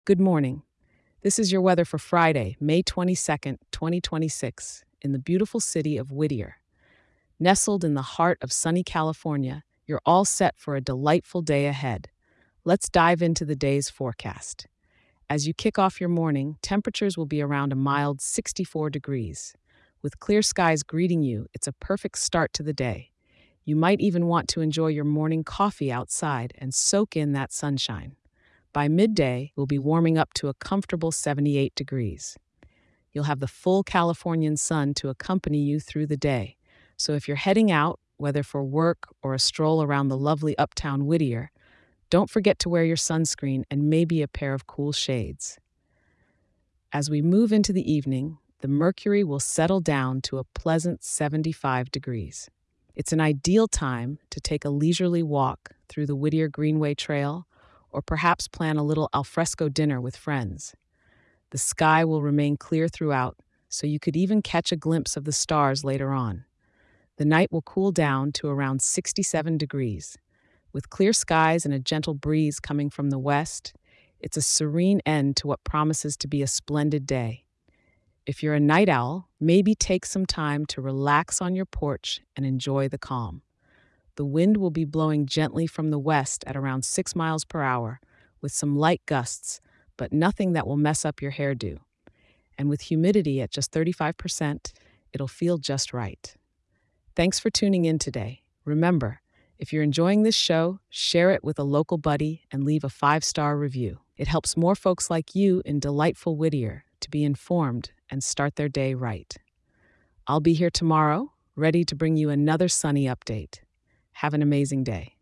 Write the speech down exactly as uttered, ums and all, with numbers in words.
Good morning. This is your weather for Friday, May twenty-second, twenty twenty-six, in the beautiful city of Whittier. Nestled in the heart of sunny California, you're all set for a delightful day ahead. Let's dive into the day's forecast. As you kick off your morning, temperatures will be around a mild sixty-four degrees. With clear skies greeting you, it's a perfect start to the day. You might even want to enjoy your morning coffee outside and soak in that sunshine. By midday, we'll be warming up to a comfortable seventy-eight degrees. You'll have the full Californian sun to accompany you through the day. So if you're heading out, whether for work or a stroll around the lovely uptown Whittier, don't forget to wear your sunscreen and maybe a pair of cool shades. As we move into the evening, the mercury will settle down to a pleasant seventy-five degrees. It's an ideal time to take a leisurely walk through the Whittier Greenway Trail or perhaps plan a little alfresco dinner with friends. The sky will remain clear throughout, so you could even catch a glimpse of the stars later on. The night will cool down to around sixty-seven degrees. With clear skies and a gentle breeze coming from the west, it's a serene end to what promises to be a splendid day. If you're a night owl, maybe take some time to relax on your porch and enjoy the calm. The wind will be blowing gently from the west at around six miles per hour, with some light gusts, but nothing that will mess up your hairdo. And with humidity at just thirty-five percent, it'll feel just right. Thanks for tuning in today. Remember, if you're enjoying this show, share it with a local buddy and leave a five-star review. It helps more folks like you in delightful Whittier to be informed and start their day right. I'll be here tomorrow, ready to bring you another sunny update. Have an amazing day.